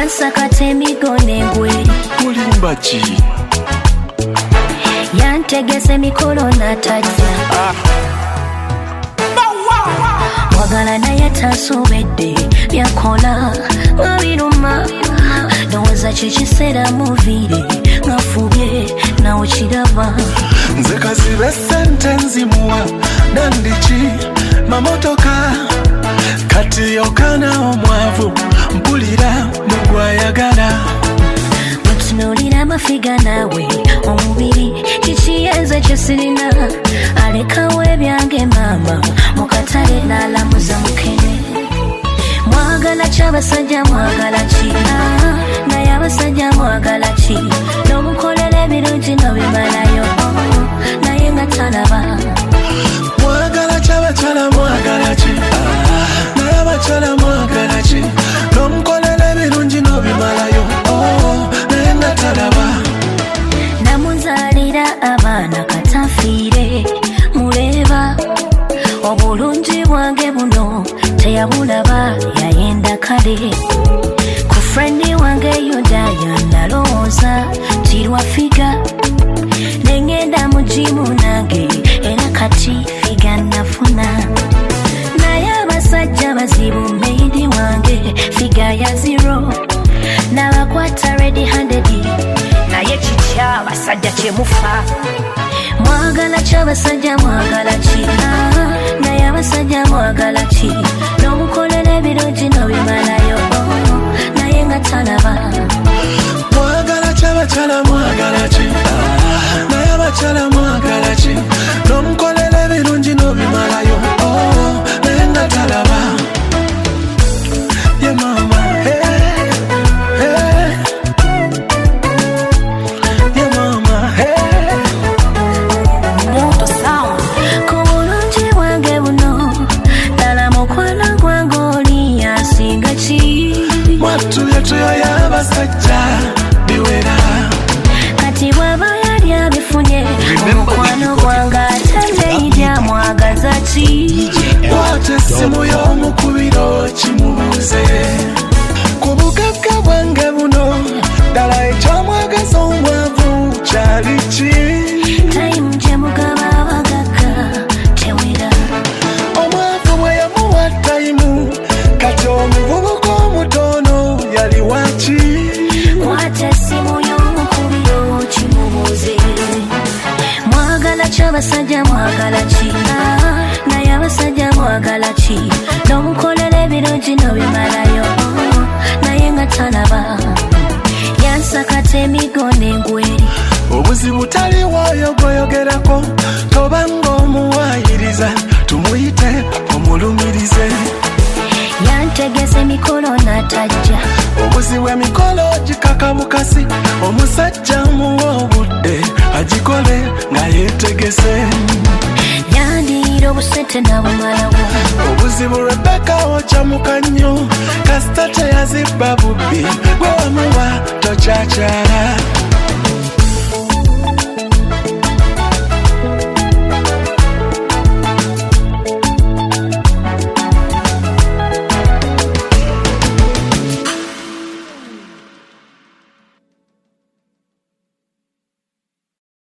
yansakata emigono engweri kulimba ki yantegese mikolo natajja mwagala naye tansobedde byakola nga biruma ndowooza kikiseera muviire ngafubye nawe kiraba nze kazibe ssente nzimuwa nandiki mamotoka kati okana omwavu mpulira mugwayagala mutunuulira amafiga naawe omubiri kikiyenze kyesirina alekawo ebyange maama mukatale n'alamuza mukene mwagala ky'abasajja mwagala ki naye abasajja mwagala ki n'omukolera ebirungi n'obimalayo naye nga talaba mwagala ky'abakyala mwagala ki naye abakyala mwagala ki n'omukolera ebirungi n'obimalayo naye nga talaba namuzaalira abaana katafiire muleeba obulungi bwange buno teyabulaba yayenda kale ku frendi wange yodaya nalowooza tirwafiga nengenda mu jimu nange era kati figa nafuna naye abasajja bazibu meidi wange figa ya zero n'abakwata ready handed naye kitya abasajja kyemufa mwagala ky'abasajja mwagala ki naye abasajja mwagala ki n'omukolera ebirungi n'obimalayo naye nga talaba mwagala ky'abakyala mwagala ki naye abakyala mwagala ki n'omukolera ebirungi n'obimalayo naye nga talaba ye mama tuyo y'abasajja biwera kati bw'aba yali abifunye omukwano gwange ataneyija mwagaza ki kwata essimu y'omukubiro kimubuuze ku bugagga bwange buno ddala ekyamwagaza omwavu kyali ki tayimu gye mugaba abagagga tewera omwavu bwe yamuwa tayimu kati omuvubuka omutono yali waki kwata essimu y'omukubiro kimubuuze mwagala ky'abasajja mwagala ki naye abasajja mwagala ki n'omukolera ebirungi n'obimalayo naye nga talaba yansakata emigono engweri obuzibu taliwaayo gwoyogerako tobanga omuwaayiriza tumuyite omulumirize yantegese mikolo natajja obuzibu emikolo gikaka bukasi omusajja muwa obudde agikole nga yeetegese yandiira obusente nabumalawo obuzibu Rebeka okyamuka nnyo kasita teyazibba bubbi gwe wamuwa tokyakyala